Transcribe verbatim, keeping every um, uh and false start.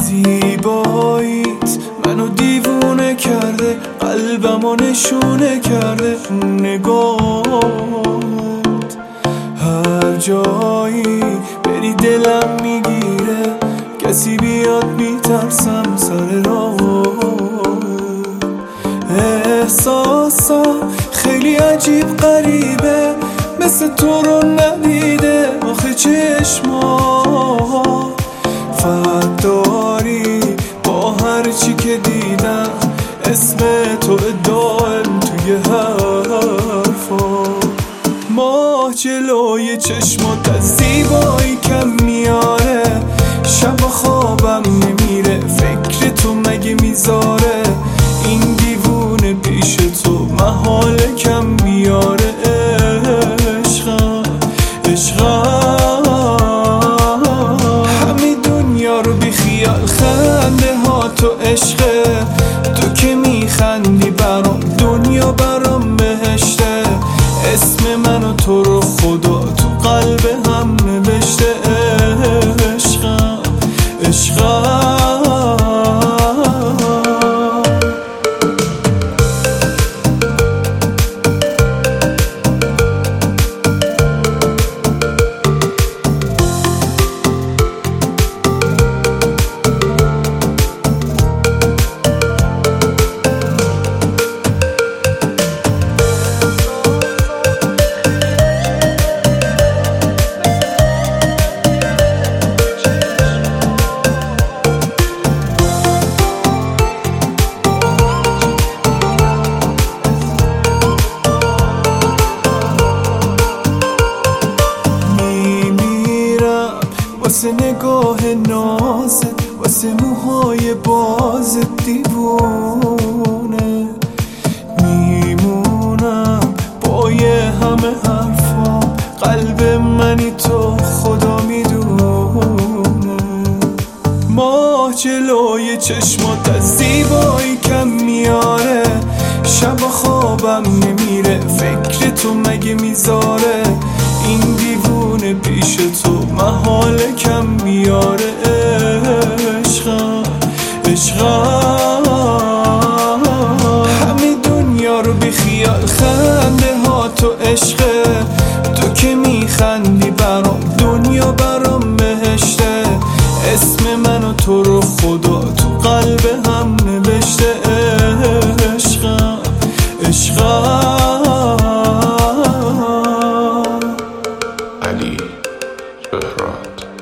زیباییت منو دیوونه کرده، قلبمو نشونه کرده. نگاهت هر جایی بری دلم میگیره، کسی بیاد میترسم سر راه. احساسم خیلی عجیب غریبه، مثل تو رو ندیده آخه چشما. فرق داری با هر چی که دیدم، اسم تو دائم توی حرفا. ماه جلوی چشمات از زیبایی کم میاره، شب خوابم نمیره فکر تو مگه میذاره. این دیوونه پیش تو محال کم بیاره. عشقم عشقم همه دنیا رو بی خیال، خنده ها تو عشقه. تو که میخندی برام دنیا برام بهشته. اسم من و تو رو خدا تو قلب هم نوشته. عشقم عشقم واسه نگاه نازت، واسه موهای بازت دیوونه میمونم با یه همه حرفام. قلب منی تو خدا میدونه. ماه جلوی چشمات از زیبایی کم میاره، شب خوابم نمیره فکر تو مگه میذاره. این دیوونه پیش تو محال کم بیاره. عشقم عشقم همه دنیا رو بی خیال، خنده ها تو عشقه. تو که میخندی برام دنیا برام بهشته. اسم من و تو رو خدا تو قلب هم نوشته. عشقم عشقم علی بهراد.